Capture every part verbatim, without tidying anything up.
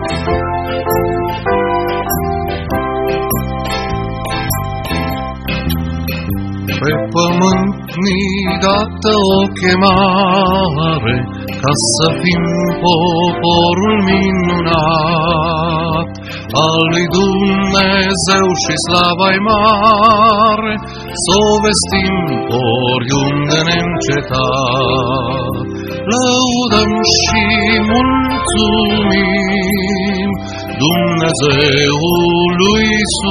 Pe pământ ni dată o chemare, ca să fim poporul minunat al lui Dumnezeu și slava-i mare, s-o vestim oriunde neîncetat. Lăudăm și mulțumim Dumnezeului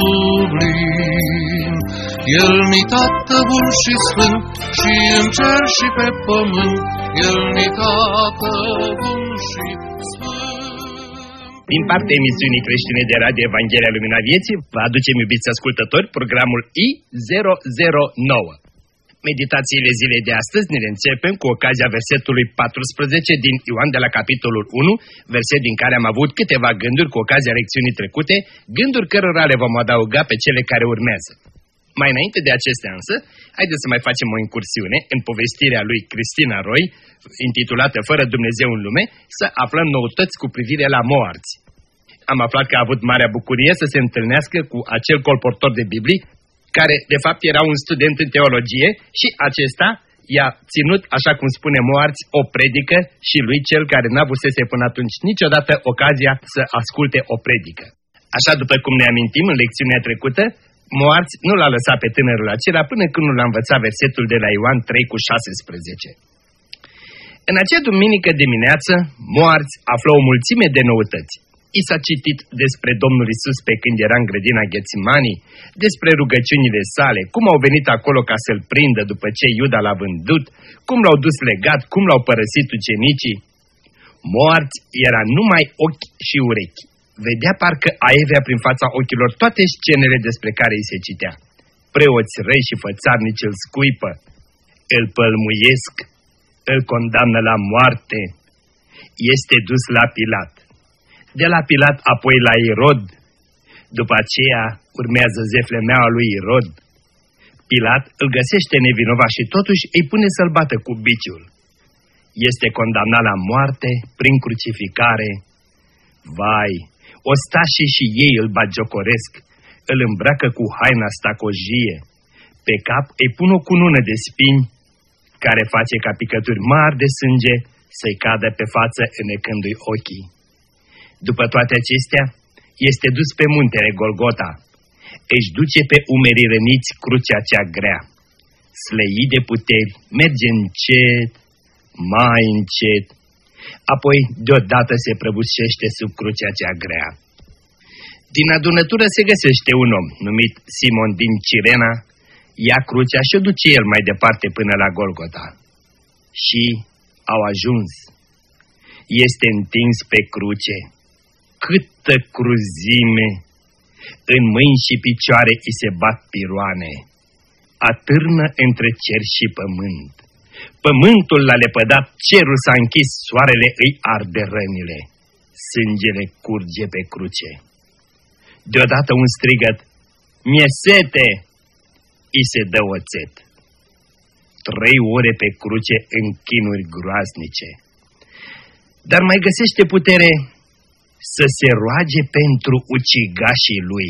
sublim. El-ni Tată bun și sfânt, și în cer și pe pământ, El-ni Tată bun și sfânt. Din partea emisiunii creștine de radio Evanghelia Lumina Vieții, vă aducem, iubiți ascultători, programul I zero zero nouă. Meditațiile zilei de astăzi ne începem cu ocazia versetului paisprezece din Ioan de la capitolul unu, verset din care am avut câteva gânduri cu ocazia lecțiunii trecute, gânduri cărora le vom adăuga pe cele care urmează. Mai înainte de acestea însă, haideți să mai facem o incursiune în povestirea lui Cristina Roy, intitulată Fără Dumnezeu în lume, să aflăm noutăți cu privire la moarți. Am aflat că a avut marea bucurie să se întâlnească cu acel colportor de Biblii, care de fapt era un student în teologie și acesta i-a ținut, așa cum spune Moarți, o predică și lui cel care n-avusese până atunci niciodată ocazia să asculte o predică. Așa după cum ne amintim în lecțiunea trecută, Moarți nu l-a lăsat pe tânărul acela până când nu l-a învățat versetul de la Ioan trei cu șasesprezece. În acea duminică dimineață, Moarți află o mulțime de noutăți. I s-a citit despre Domnul Iisus pe când era în grădina Ghețimani, despre rugăciunile sale, cum au venit acolo ca să-l prindă după ce Iuda l-a vândut, cum l-au dus legat, cum l-au părăsit ucenicii. Moarți era numai ochi și urechi. Vedea parcă aievea prin fața ochilor toate scenele despre care îi se citea. Preoți răi și fățarnici îl scuipă, îl pălmuiesc, îl condamnă la moarte, este dus la Pilat. De la Pilat apoi la Irod, după aceea urmează zeflemeaua lui Irod. Pilat îl găsește nevinovat și totuși îi pune să-l bată cu biciul. Este condamnat la moarte prin crucificare. Vai, ostașii și ei îl bagiocoresc, îl îmbracă cu haina stacojie, pe cap îi pun o cunună de spini, care face ca picături mari de sânge să-i cadă pe față înecându-i ochii. După toate acestea, este dus pe muntele Golgota, își duce pe umerii răniți crucea cea grea, slăit de puteri, merge încet, mai încet, apoi deodată se prăbușește sub crucea cea grea. Din adunătură se găsește un om numit Simon din Cirena, ia crucea și o duce el mai departe până la Golgota. Și au ajuns. Este întins pe cruce. Câtă cruzime! În mâini și picioare îi se bat piroane. Atârnă între cer și pământ. Pământul l-a lepădat, cerul s-a închis, soarele îi arde rănile. Sângele curge pe cruce. Deodată un strigăt, "Mie sete!" îi se dă oțet. Trei ore pe cruce în chinuri groaznice. Dar mai găsește putere să se roage pentru ucigașii lui.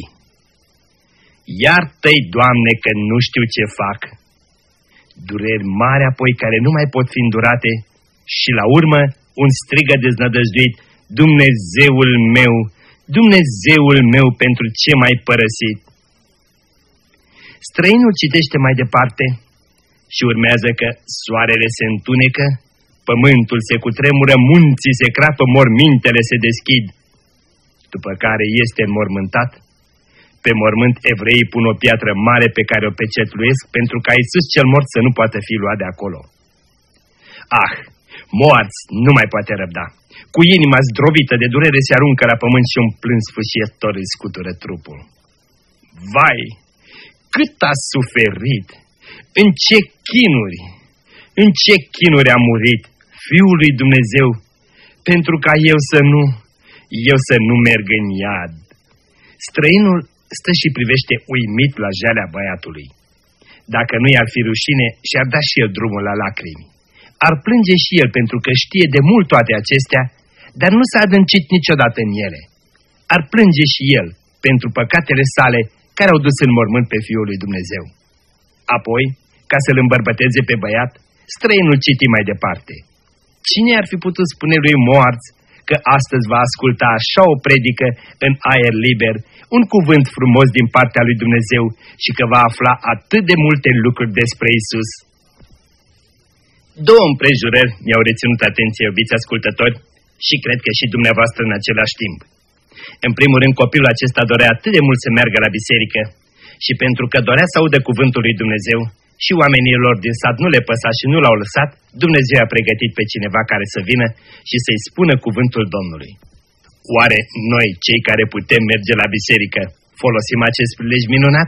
Iartă-i, Doamne, că nu știu ce fac. Dureri mari apoi care nu mai pot fi îndurate și la urmă un strigă deznădăjduit, "Dumnezeul meu, Dumnezeul meu, pentru ce m-ai părăsit?" Străinul citește mai departe și urmează că soarele se întunecă, pământul se cutremură, munții se crapă, mormintele se deschid. După care este înmormântat. Pe mormânt evreii pun o piatră mare pe care o pecetluiesc pentru ca Iisus cel mort să nu poată fi luat de acolo. Ah, Moarți nu mai poate răbda. Cu inima zdrobită de durere se aruncă la pământ și un plâns fâșietor îi scutură trupul. Vai, cât a suferit! În ce chinuri! În ce chinuri a murit Fiul lui Dumnezeu, pentru ca eu să nu, eu să nu merg în iad. Străinul stă și privește uimit la jalea băiatului. Dacă nu i-ar fi rușine, și-ar da și el drumul la lacrimi. Ar plânge și el pentru că știe de mult toate acestea, dar nu s-a adâncit niciodată în ele. ar plânge și el pentru păcatele sale care au dus în mormânt pe Fiul lui Dumnezeu. Apoi, ca să-l îmbărbăteze pe băiat, străinul citi mai departe. Cine ar fi putut spune lui Moarț că astăzi va asculta așa o predică în aer liber, un cuvânt frumos din partea lui Dumnezeu și că va afla atât de multe lucruri despre Isus? Două împrejurări mi-au reținut atenție, iubiți ascultători, și cred că și dumneavoastră în același timp. În primul rând, copilul acesta dorea atât de mult să meargă la biserică și pentru că dorea să audă cuvântul lui Dumnezeu și oamenilor din sat nu le păsa și nu l-au lăsat, Dumnezeu a pregătit pe cineva care să vină și să-i spună cuvântul Domnului. Oare noi, cei care putem merge la biserică, folosim acest prilej minunat?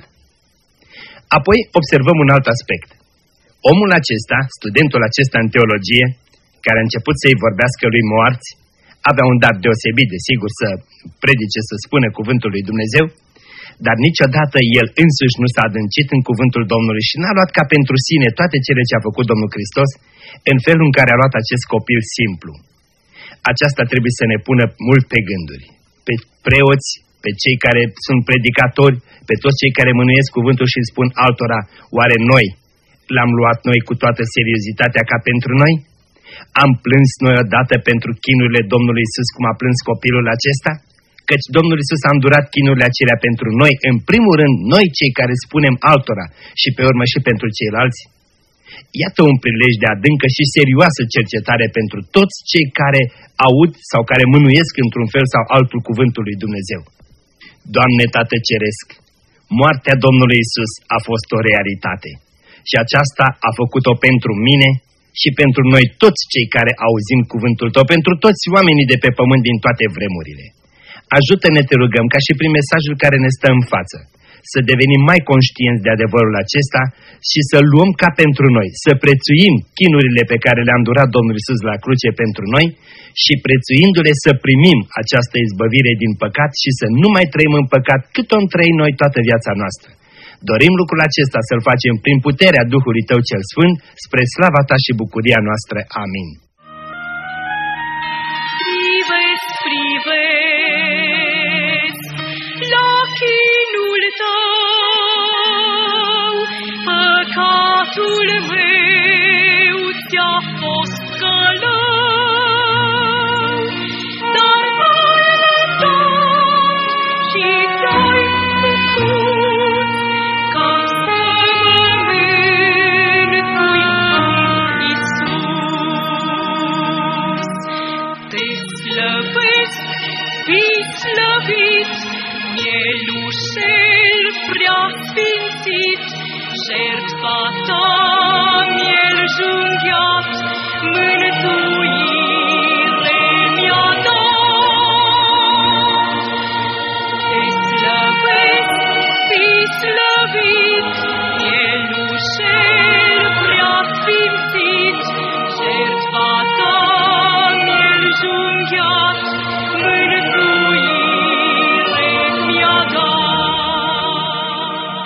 Apoi observăm un alt aspect. Omul acesta, studentul acesta în teologie, care a început să-i vorbească lui Moarț, avea un dar deosebit, desigur, să predice, să spună cuvântul lui Dumnezeu, dar niciodată el însuși nu s-a adâncit în cuvântul Domnului și n-a luat ca pentru sine toate cele ce a făcut Domnul Hristos în felul în care a luat acest copil simplu. Aceasta trebuie să ne pună mult pe gânduri. Pe preoți, pe cei care sunt predicatori, pe toți cei care mânuiesc cuvântul și îl spun altora, oare noi l-am luat noi cu toată seriozitatea ca pentru noi? Am plâns noi odată pentru chinurile Domnului Iisus cum a plâns copilul acesta? Căci Domnul Iisus a îndurat chinurile acelea pentru noi, în primul rând noi cei care spunem altora și pe urmă și pentru ceilalți. Iată un prilej de adâncă și serioasă cercetare pentru toți cei care aud sau care mânuiesc într-un fel sau altul cuvântul lui Dumnezeu. Doamne Tată Ceresc, moartea Domnului Iisus a fost o realitate și aceasta a făcut-o pentru mine și pentru noi toți cei care auzim cuvântul Tău, pentru toți oamenii de pe pământ din toate vremurile. Ajută-ne, te rugăm, ca și prin mesajul care ne stă în față, să devenim mai conștienți de adevărul acesta și să luăm ca pentru noi, să prețuim chinurile pe care le-a îndurat Domnul Iisus la cruce pentru noi și prețuindu-le să primim această izbăvire din păcat și să nu mai trăim în păcat cât o trăi noi toată viața noastră. Dorim lucrul acesta să-l facem prin puterea Duhului Tău cel Sfânt, spre slava Ta și bucuria noastră. Amin. Privesc, privesc la chinul Tău, păcatul meu ți-a fost călău, dar m-ai lăsat și ți-ai făcut ca să mă mântui, Iisus. Te slăvesc, fii slăvit, Mielușel prea sfințit, jertfa Ta miel junghiat, mântuire mi-a dat. Te slăvesc, fii slăvit, Mielușel prea sfințit, jertfa Ta miel junghiat, mântuire mi-a dat.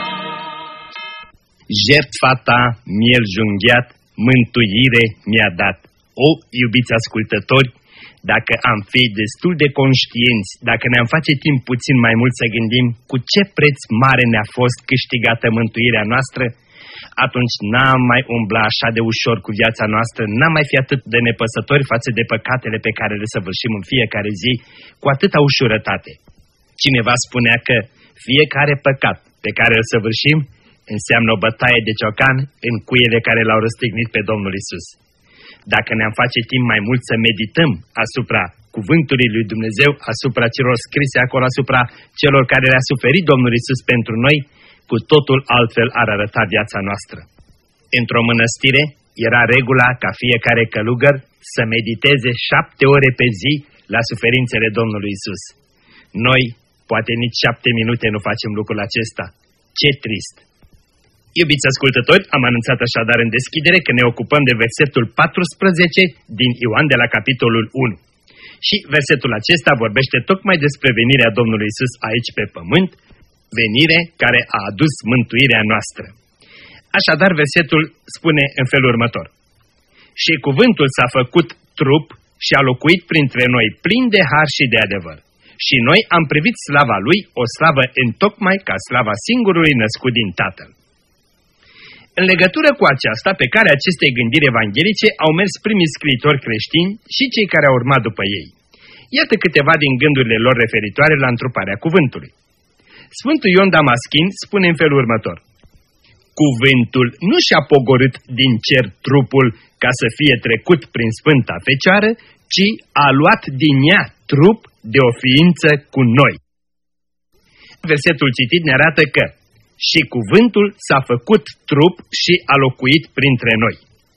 Jertfa Ta, miel junghiat, mântuire mi-a dat. O, iubiți ascultători, dacă am fi destul de conștienți, dacă ne-am face timp puțin mai mult să gândim cu ce preț mare ne-a fost câștigată mântuirea noastră, atunci n-am mai umbla așa de ușor cu viața noastră, n-am mai fi atât de nepăsători față de păcatele pe care le săvârșim în fiecare zi cu atâta ușurătate. Cineva spunea că fiecare păcat pe care îl săvârșim înseamnă o bătaie de ciocan în cuiele care l-au răstignit pe Domnul Isus. Dacă ne-am face timp mai mult să medităm asupra cuvântului lui Dumnezeu, asupra celor scrise acolo, asupra celor care le-a suferit Domnul Isus pentru noi, cu totul altfel ar arăta viața noastră. Într-o mănăstire era regula ca fiecare călugăr să mediteze șapte ore pe zi la suferințele Domnului Isus. Noi, poate nici șapte minute nu facem lucrul acesta. Ce trist! Iubiți ascultători, am anunțat așadar în deschidere că ne ocupăm de versetul paisprezece din Ioan de la capitolul unu. Și versetul acesta vorbește tocmai despre venirea Domnului Isus aici pe pământ, venire care a adus mântuirea noastră. Așadar, versetul spune în felul următor: și cuvântul s-a făcut trup și a locuit printre noi plin de har și de adevăr. și noi am privit slava Lui, o slavă întocmai ca slava singurului născut din Tatăl. În legătură cu aceasta, pe care acestei gândiri evanghelice au mers primii scriitori creștini și cei care au urmat după ei. Iată câteva din gândurile lor referitoare la întruparea cuvântului. Sfântul Ion Damaschin spune în felul următor: cuvântul nu și-a pogorât din cer trupul ca să fie trecut prin Sfânta Fecioară, ci a luat din ea trup de o ființă cu noi. Versetul citit ne arată că și cuvântul s-a făcut trup și a locuit printre noi.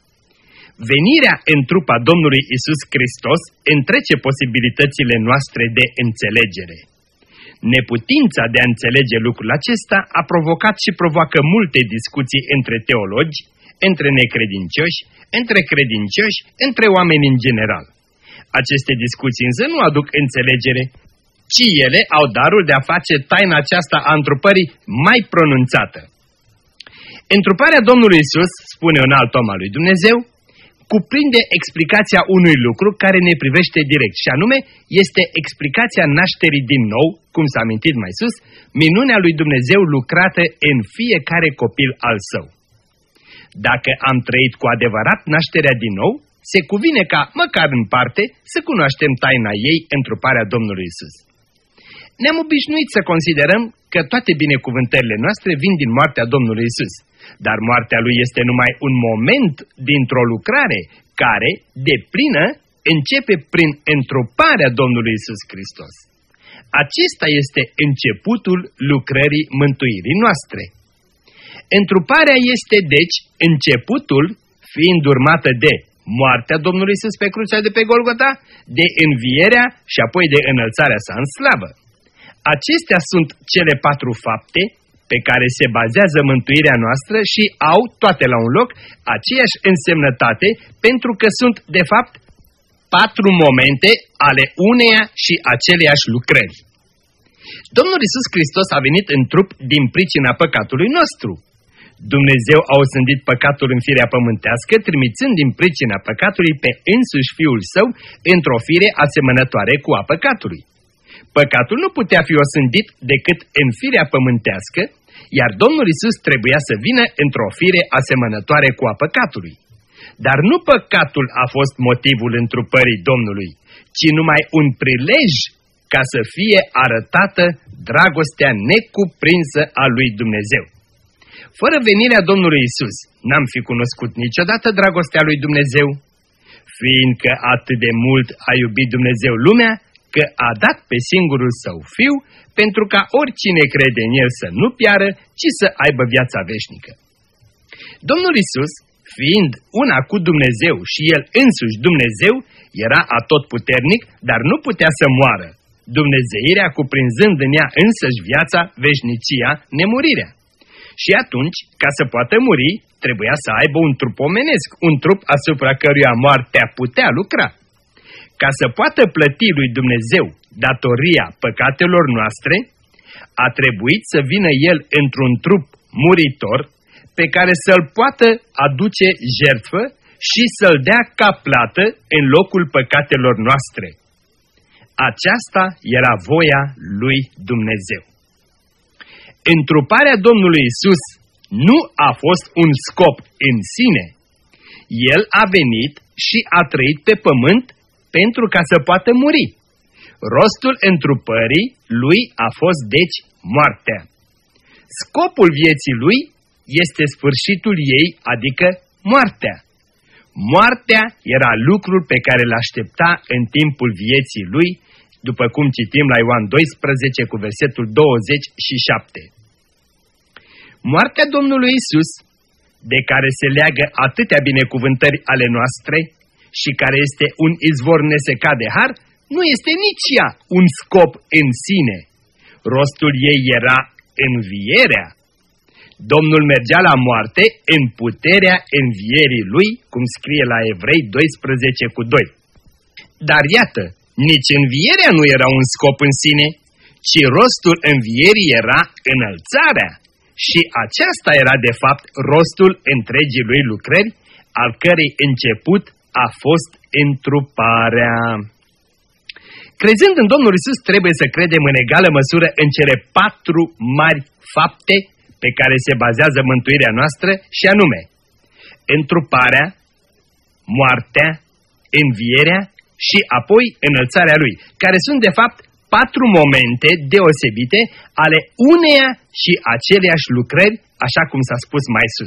Venirea în trup a Domnului Iisus Hristos întrece posibilitățile noastre de înțelegere. Neputința de a înțelege lucrul acesta a provocat și provoacă multe discuții între teologi, între necredincioși, între credincioși, între oameni în general. Aceste discuții însă nu aduc înțelegere, ci ele au darul de a face taina aceasta a întrupării mai pronunțată. Întruparea Domnului Iisus, spune un alt om al lui Dumnezeu, cuprinde explicația unui lucru care ne privește direct, și anume este explicația nașterii din nou, cum s-a amintit mai sus, minunea lui Dumnezeu lucrată în fiecare copil al său. Dacă am trăit cu adevărat nașterea din nou, se cuvine ca, măcar în parte, să cunoaștem taina ei, întruparea Domnului Iisus. Ne-am obișnuit să considerăm că toate binecuvântările noastre vin din moartea Domnului Iisus, dar moartea Lui este numai un moment dintr-o lucrare care, deplină, începe prin întruparea Domnului Iisus Hristos. Acesta este începutul lucrării mântuirii noastre. Întruparea este, deci, începutul, fiind urmată de moartea Domnului Iisus pe crucea de pe Golgota, de învierea și apoi de înălțarea sa în slavă. Acestea sunt cele patru fapte pe care se bazează mântuirea noastră și au, toate la un loc, aceeași însemnătate, pentru că sunt, de fapt, patru momente ale uneia și aceleiași lucrări. Domnul Iisus Hristos a venit în trup din pricina păcatului nostru. Dumnezeu a osândit păcatul în firea pământească, trimițând din pricina păcatului pe însuși Fiul Său într-o fire asemănătoare cu a păcatului. Păcatul nu putea fi osândit decât în firea pământească, iar Domnul Iisus trebuia să vină într-o fire asemănătoare cu a păcatului. Dar nu păcatul a fost motivul întrupării Domnului, ci numai un prilej ca să fie arătată dragostea necuprinsă a lui Dumnezeu. Fără venirea Domnului Iisus, n-am fi cunoscut niciodată dragostea lui Dumnezeu, fiindcă atât de mult a iubit Dumnezeu lumea, că a dat pe singurul Său Fiu, pentru ca oricine crede în El să nu piară, ci să aibă viața veșnică. Domnul Iisus, fiind una cu Dumnezeu și El însuși Dumnezeu, era atotputernic, dar nu putea să moară, dumnezeirea cuprinzând în ea însăși viața, veșnicia, nemurirea. Și atunci, ca să poată muri, trebuia să aibă un trup omenesc, un trup asupra căruia moartea putea lucra. Ca să poată plăti lui Dumnezeu datoria păcatelor noastre, a trebuit să vină El într-un trup muritor pe care să-L poată aduce jertfă și să-L dea ca plată în locul păcatelor noastre. Aceasta era voia lui Dumnezeu. Întruparea Domnului Iisus nu a fost un scop în sine. El a venit și a trăit pe pământ pentru ca să poată muri. Rostul întrupării lui a fost deci moartea. Scopul vieții lui este sfârșitul ei, adică moartea. Moartea era lucrul pe care îl aștepta în timpul vieții lui, după cum citim la Ioan doisprezece cu versetul douăzeci și șapte. Moartea Domnului Iisus, de care se leagă atâtea binecuvântări ale noastre și care este un izvor nesecat de har, nu este nici ea un scop în sine. Rostul ei era învierea. Domnul mergea la moarte în puterea învierii lui, cum scrie la Evrei doisprezece cu doi. Dar iată, nici învierea nu era un scop în sine, ci rostul învierii era înălțarea. Și aceasta era de fapt rostul întregii lui lucrări, al cărei început a fost întruparea. Crezând în Domnul Iisus, trebuie să credem în egală măsură în cele patru mari fapte pe care se bazează mântuirea noastră, și anume întruparea, moartea, învierea și apoi înălțarea Lui, care sunt de fapt patru momente deosebite ale uneia și aceleiași lucrări, așa cum s-a spus mai sus.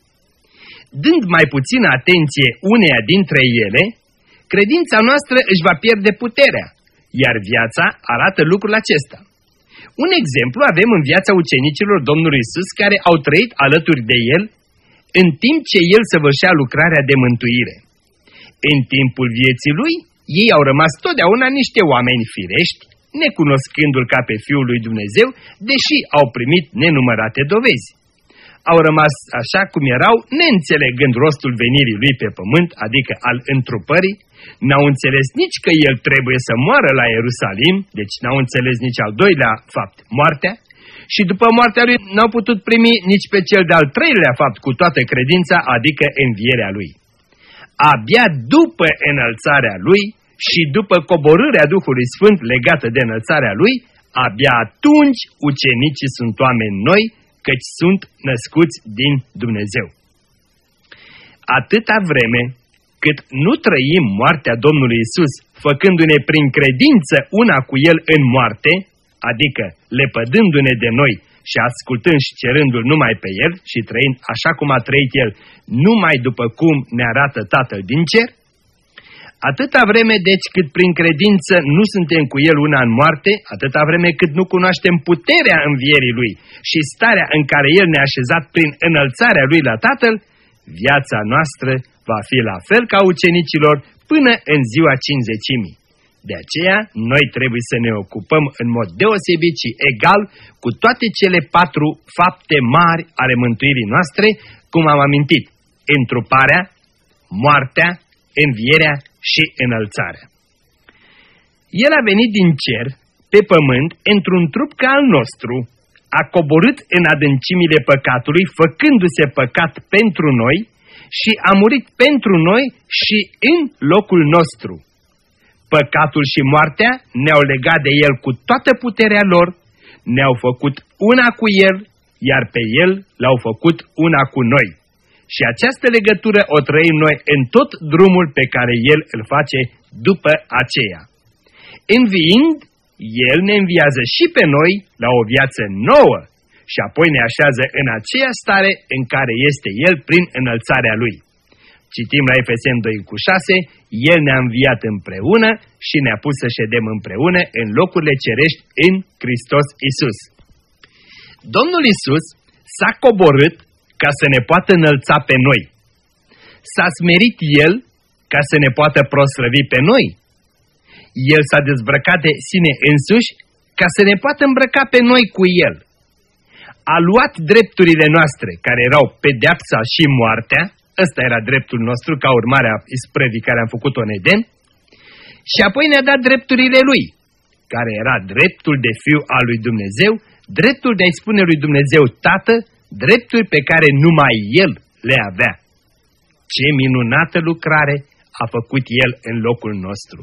Dând mai puțină atenție uneia dintre ele, credința noastră își va pierde puterea, iar viața arată lucrul acesta. Un exemplu avem în viața ucenicilor Domnului Iisus, care au trăit alături de El în timp ce El săvârșea lucrarea de mântuire. În timpul vieții Lui, ei au rămas totdeauna niște oameni firești, necunoscându-L ca pe Fiul lui Dumnezeu, deși au primit nenumărate dovezi. Au rămas așa cum erau, neînțelegând rostul venirii Lui pe pământ, adică al întrupării, n-au înțeles nici că El trebuie să moară la Ierusalim, deci n-au înțeles nici al doilea fapt, moartea, și după moartea Lui n-au putut primi nici pe cel de-al treilea fapt cu toată credința, adică învierea Lui. Abia după înălțarea Lui și după coborârea Duhului Sfânt legată de înălțarea Lui, abia atunci ucenicii sunt oameni noi, căci sunt născuți din Dumnezeu. Atâta vreme cât nu trăim moartea Domnului Iisus, făcându-ne prin credință una cu El în moarte, adică lepădându-ne de noi și ascultând și cerându-L numai pe El și trăind așa cum a trăit El, numai după cum ne arată Tatăl din cer, atâta vreme deci cât prin credință nu suntem cu El una în moarte, atâta vreme cât nu cunoaștem puterea învierii Lui și starea în care El ne-a așezat prin înălțarea Lui la Tatăl, viața noastră va fi la fel ca ucenicilor până în ziua cincizecimii. De aceea, noi trebuie să ne ocupăm în mod deosebit și egal cu toate cele patru fapte mari ale mântuirii noastre, cum am amintit: întruparea, moartea, învierea și înălțarea. El a venit din cer pe pământ într-un trup ca al nostru, a coborât în adâncimile păcatului, făcându-se păcat pentru noi, și a murit pentru noi și în locul nostru. Păcatul și moartea ne-au legat de El cu toată puterea lor, ne-au făcut una cu El, iar pe El l-au făcut una cu noi. Și această legătură o trăim noi în tot drumul pe care El îl face după aceea. Înviind, El ne înviază și pe noi la o viață nouă și apoi ne așează în aceea stare în care este El prin înălțarea Lui. Citim la Efeseni doi cu șase, El ne-a înviat împreună și ne-a pus să ședem împreună în locurile cerești în Hristos Iisus. Domnul Iisus s-a coborât ca să ne poată înălța pe noi. S-a smerit El ca să ne poată proslăvi pe noi. El s-a dezbrăcat de sine însuși ca să ne poată îmbrăca pe noi cu El. A luat drepturile noastre, care erau pedeapsa și moartea, ăsta era dreptul nostru ca urmare a isprăvii care am făcut-o în Eden, și apoi ne-a dat drepturile Lui, care era dreptul de fiu al lui Dumnezeu, dreptul de a-i spune lui Dumnezeu Tată, drepturi pe care numai El le avea. Ce minunată lucrare a făcut El în locul nostru!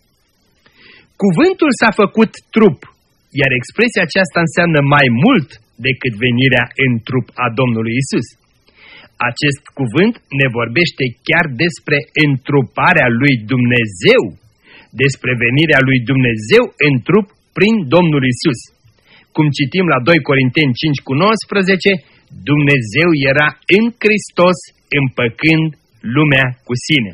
Cuvântul s-a făcut trup, iar expresia aceasta înseamnă mai mult decât venirea în trup a Domnului Isus. Acest cuvânt ne vorbește chiar despre întruparea lui Dumnezeu, despre venirea lui Dumnezeu în trup prin Domnul Isus. Cum citim la doi Corinteni cinci cu nouăsprezece, Dumnezeu era în Hristos împăcând lumea cu sine.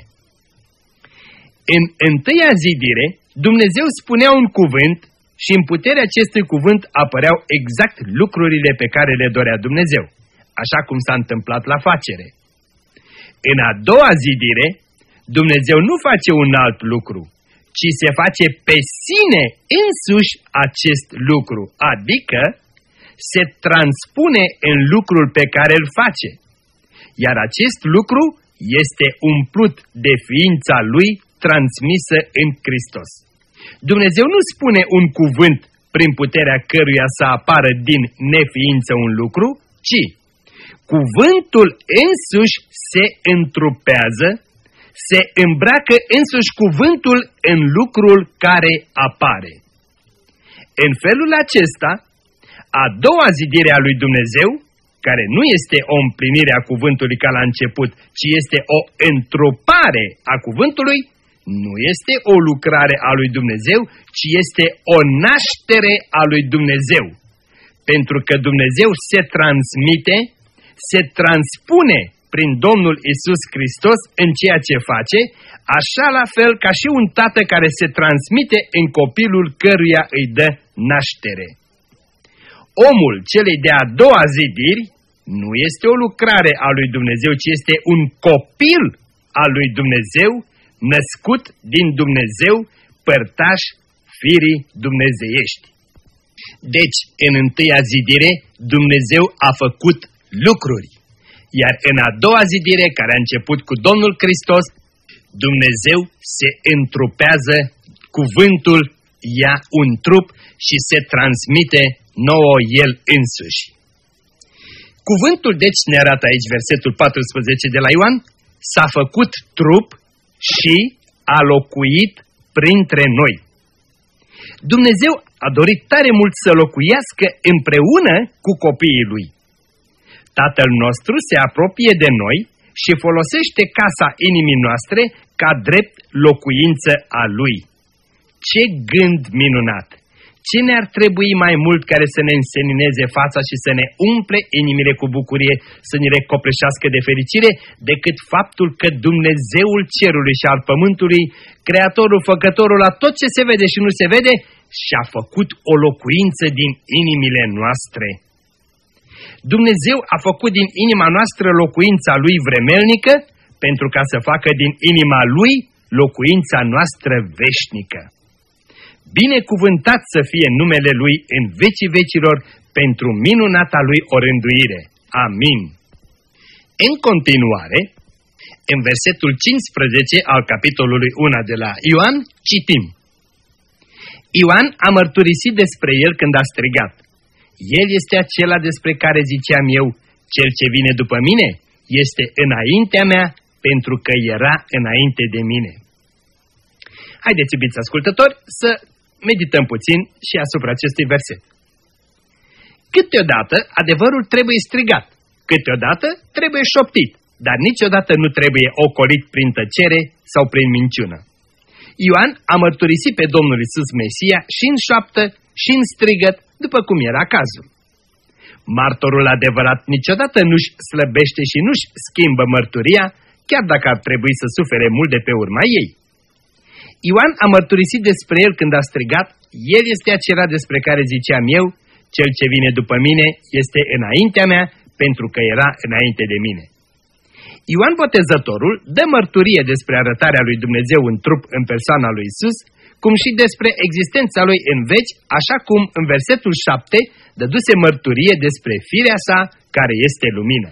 În întâia zidire, Dumnezeu spunea un cuvânt și în puterea acestui cuvânt apăreau exact lucrurile pe care le dorea Dumnezeu, așa cum s-a întâmplat la facere. În a doua zidire, Dumnezeu nu face un alt lucru, ci se face pe sine însuși acest lucru, adică se transpune în lucrul pe care îl face. Iar acest lucru este umplut de ființa Lui transmisă în Hristos. Dumnezeu nu spune un cuvânt prin puterea căruia să apară din neființă un lucru, ci cuvântul însuși se întrupează, se îmbracă însuși cuvântul în lucrul care apare. În felul acesta, a doua zidire a lui Dumnezeu, care nu este o împlinire a cuvântului ca la început, ci este o întrupare a cuvântului, nu este o lucrare a lui Dumnezeu, ci este o naștere a lui Dumnezeu. Pentru că Dumnezeu se transmite, se transpune prin Domnul Iisus Hristos în ceea ce face, așa la fel ca și un tată care se transmite în copilul căruia îi dă naștere. Omul celei de-a doua zidiri nu este o lucrare a lui Dumnezeu, ci este un copil al lui Dumnezeu, născut din Dumnezeu, părtaș firii dumnezeiești. Deci, în întâia zidire, Dumnezeu a făcut lucruri. Iar în a doua zidire, care a început cu Domnul Hristos, Dumnezeu se întrupează, cuvântul ia un trup și se transmite nouă El însuși. Cuvântul deci ne arată aici versetul paisprezece de la Ioan, s-a făcut trup și a locuit printre noi. Dumnezeu a dorit tare mult să locuiască împreună cu copiii Lui. Tatăl nostru se apropie de noi și folosește casa inimii noastre ca drept locuință a Lui. Ce gând minunat! Ce ne-ar trebui mai mult care să ne însenineze fața și să ne umple inimile cu bucurie, să ne le copleșească de fericire, decât faptul că Dumnezeul cerului și al pământului, Creatorul, Făcătorul la tot ce se vede și nu se vede, și-a făcut o locuință din inimile noastre. Dumnezeu a făcut din inima noastră locuința Lui vremelnică, pentru ca să facă din inima Lui locuința noastră veșnică. Binecuvântat să fie numele Lui în vecii vecilor pentru minunata Lui orânduire. Amin. În continuare, în versetul cincisprezece al capitolului unu de la Ioan, citim: Ioan a mărturisit despre El când a strigat: El este acela despre care ziceam eu, cel ce vine după mine este înaintea mea, pentru că era înainte de mine. Haideți, iubiți ascultători, să medităm puțin și asupra acestui verset. Câteodată adevărul trebuie strigat, câteodată trebuie șoptit, dar niciodată nu trebuie ocolit prin tăcere sau prin minciună. Ioan a mărturisit pe Domnul Iisus Mesia și în șoaptă și în strigăt, după cum era cazul. Martorul adevărat niciodată nu-și slăbește și nu-și schimbă mărturia, chiar dacă ar trebui să sufere mult de pe urma ei. Ioan a mărturisit despre el când a strigat: El este acela despre care ziceam eu, cel ce vine după mine este înaintea mea, pentru că era înainte de mine. Ioan Botezătorul dă mărturie despre arătarea lui Dumnezeu în trup în persoana lui Isus, cum și despre existența lui în veci, așa cum în versetul șapte dăduse mărturie despre firea sa care este lumină.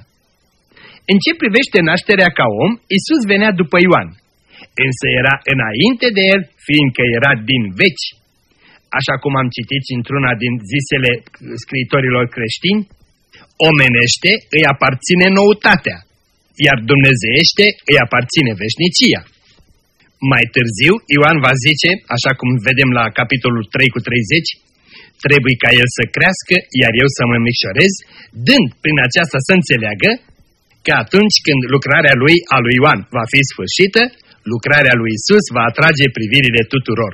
În ce privește nașterea ca om, Isus venea după Ioan, însă era înainte de el, fiindcă era din veci. Așa cum am citit într-una din zisele scriitorilor creștini, omenește îi aparține noutatea, iar dumnezeiește îi aparține veșnicia. Mai târziu, Ioan va zice, așa cum vedem la capitolul trei cu treizeci, trebuie ca el să crească, iar eu să mă micșorez, dând prin aceasta să înțeleagă că atunci când lucrarea lui, a lui Ioan, va fi sfârșită, lucrarea lui Isus va atrage privirile tuturor.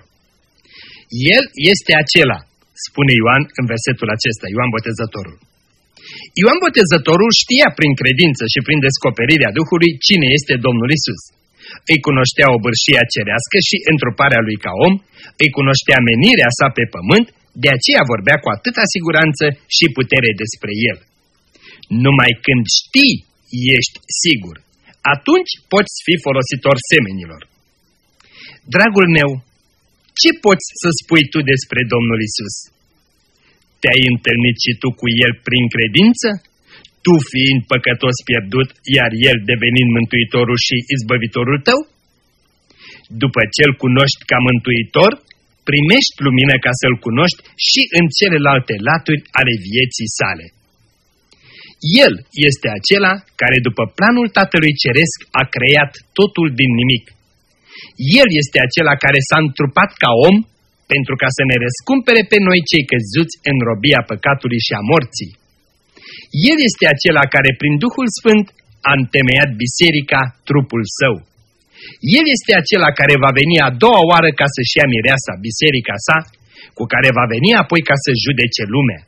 El este acela, spune Ioan în versetul acesta, Ioan Botezătorul. Ioan Botezătorul știa prin credință și prin descoperirea Duhului cine este Domnul Isus. Îi cunoștea obârșia cerească și întruparea lui ca om, îi cunoștea menirea sa pe pământ, de aceea vorbea cu atâta siguranță și putere despre el. Numai când știi, ești sigur. Atunci poți fi folositor semenilor. Dragul meu, ce poți să spui tu despre Domnul Isus? Te-ai întâlnit și tu cu El prin credință? Tu fiind păcătos pierdut, iar El devenind mântuitorul și izbăvitorul tău? După ce îl cunoști ca mântuitor, primești lumină ca să-L cunoști și în celelalte laturi ale vieții sale. El este acela care după planul Tatălui Ceresc a creat totul din nimic. El este acela care s-a întrupat ca om pentru ca să ne răscumpere pe noi cei căzuți în robia păcatului și a morții. El este acela care prin Duhul Sfânt a întemeiat biserica, trupul său. El este acela care va veni a doua oară ca să-și ia mireasa, biserica sa, cu care va veni apoi ca să judece lumea.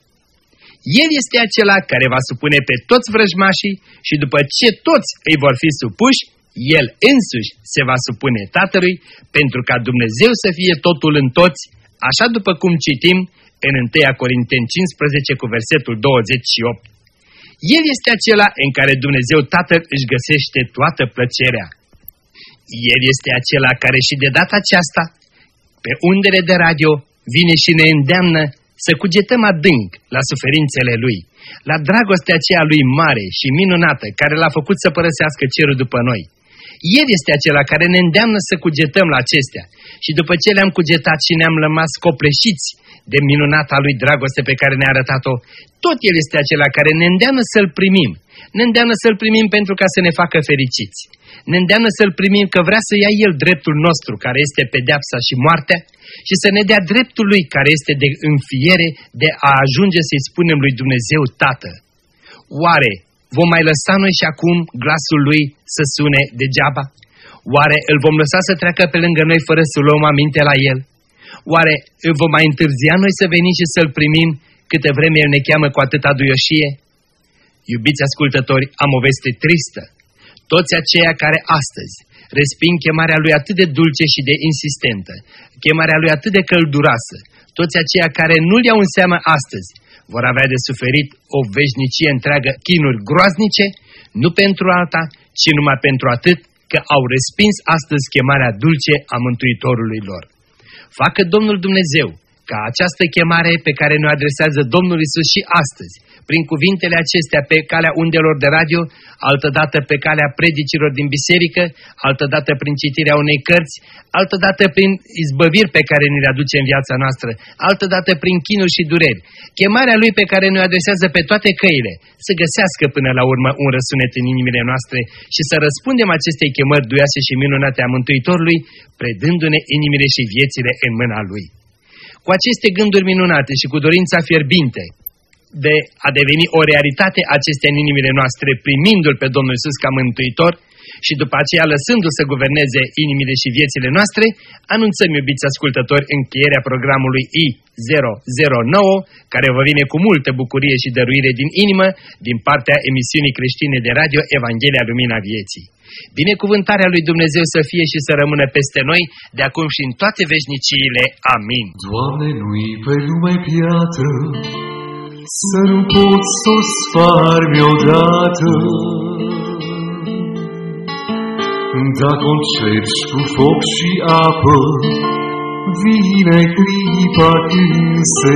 El este acela care va supune pe toți vrăjmașii și după ce toți îi vor fi supuși, El însuși se va supune Tatălui pentru ca Dumnezeu să fie totul în toți, așa după cum citim în întâi Corinteni cincisprezece cu versetul douăzeci și opt. El este acela în care Dumnezeu Tatăl își găsește toată plăcerea. El este acela care și de data aceasta, pe undele de radio, vine și ne îndeamnă să cugetăm adânc la suferințele Lui, la dragostea aceea Lui mare și minunată care L-a făcut să părăsească cerul după noi. El este acela care ne îndeamnă să cugetăm la acestea și după ce le-am cugetat și ne-am rămas copleșiți de minunata Lui dragoste pe care ne-a arătat-o, tot El este acela care ne îndeamnă să-L primim. Ne îndeamnă să-L primim pentru ca să ne facă fericiți. Ne îndeamnă să-L primim că vrea să ia El dreptul nostru, care este pedeapsa și moartea, și să ne dea dreptul Lui, care este de înfiere, de a ajunge să-i spunem lui Dumnezeu Tată. Oare vom mai lăsa noi și acum glasul Lui să sune degeaba? Oare îl vom lăsa să treacă pe lângă noi fără să luăm aminte la El? Oare îl vom mai întârzia noi să venim și să-L primim câte vreme El ne cheamă cu atâta duioșie? Iubiți ascultători, am o veste tristă. Toți aceia care astăzi resping chemarea Lui atât de dulce și de insistentă, chemarea Lui atât de călduroasă, toți aceia care nu-L iau în seamă astăzi, vor avea de suferit o veșnicie întreagă, chinuri groaznice, nu pentru alta, ci numai pentru atât că au respins astăzi chemarea dulce a Mântuitorului lor. Facă Domnul Dumnezeu ca această chemare pe care ne adresează Domnul Iisus și astăzi, prin cuvintele acestea pe calea undelor de radio, altădată pe calea predicilor din biserică, altădată prin citirea unei cărți, altădată prin izbăviri pe care ne le aduce în viața noastră, altădată prin chinuri și dureri. Chemarea Lui pe care ne adresează pe toate căile, să găsească până la urmă un răsunet în inimile noastre și să răspundem acestei chemări duioase și minunate a Mântuitorului, predându-ne inimile și viețile în mâna Lui. Cu aceste gânduri minunate și cu dorința fierbinte de a deveni o realitate acestea în inimile noastre, primindu-L pe Domnul Iisus ca Mântuitor și după aceea lăsându-L să guverneze inimile și viețile noastre, anunțăm, iubiți ascultători, încheierea programului I zero zero nouă, care vă vine cu multă bucurie și dăruire din inimă, din partea emisiunii creștine de radio Evanghelia Lumina Vieții. Binecuvântarea lui Dumnezeu să fie și să rămână peste noi, de acum și în toate veșniciile. Amin. Doamne, nu-i pe lume piatră, să nu pot să o sparmi odată. Dacă o încerci cu foc și apă, vine clipa când se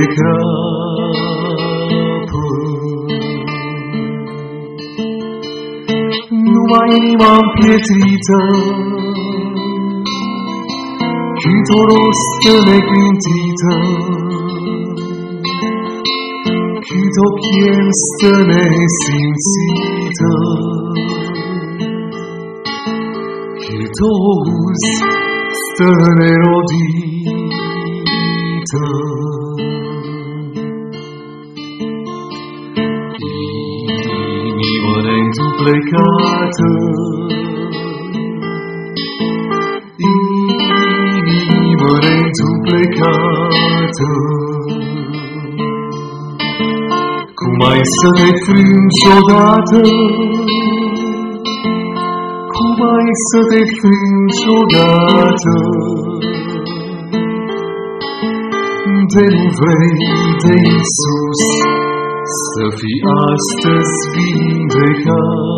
crapă. Numai inima împietrită, cât o rostă necântită, cât o chem stă nesimțită, cât o uz stă nerodită. Inimă neînduplecată, inimă neînduplecată, cum ai să te frângi odată, cum ai să te frângi odată, de nu vrei de Iisus să fii astăzi vindecat.